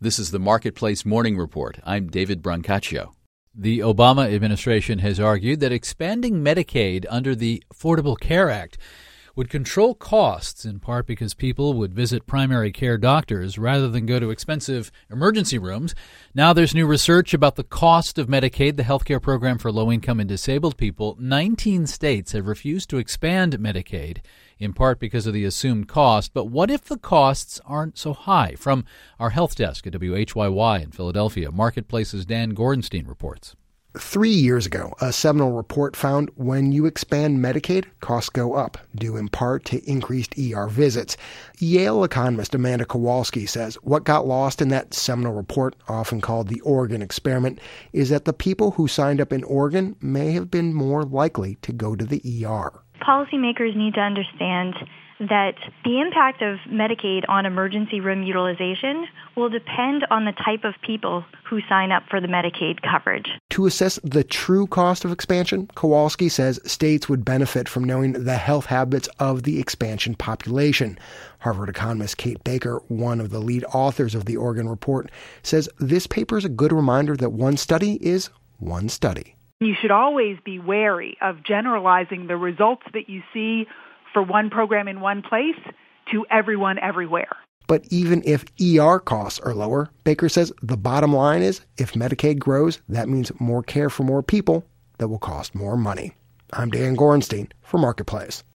This is the Marketplace Morning Report. I'm David Brancaccio. The Obama administration has argued that expanding Medicaid under the Affordable Care Act would control costs, in part because people would visit primary care doctors rather than go to expensive emergency rooms. Now there's new research about the cost of Medicaid, the healthcare program for low-income and disabled people. 19 states have refused to expand Medicaid, in part because of the assumed cost. But what if the costs aren't so high? From our health desk at WHYY in Philadelphia, Marketplace's Dan Gorenstein reports. 3 years ago, a seminal report found when you expand Medicaid, costs go up, due in part to increased ER visits. Yale economist Amanda Kowalski says what got lost in that seminal report, often called the Oregon experiment, is that the people who signed up in Oregon may have been more likely to go to the ER. Policymakers need to understand that the impact of Medicaid on emergency room utilization will depend on the type of people who sign up for the Medicaid coverage. To assess the true cost of expansion, Kowalski says states would benefit from knowing the health habits of the expansion population. Harvard economist Kate Baker, one of the lead authors of the Oregon report, says this paper is a good reminder that one study is one study. You should always be wary of generalizing the results that you see for one program in one place to everyone everywhere. But even if ER costs are lower, Baker says the bottom line is if Medicaid grows, that means more care for more people that will cost more money. I'm Dan Gorenstein for Marketplace.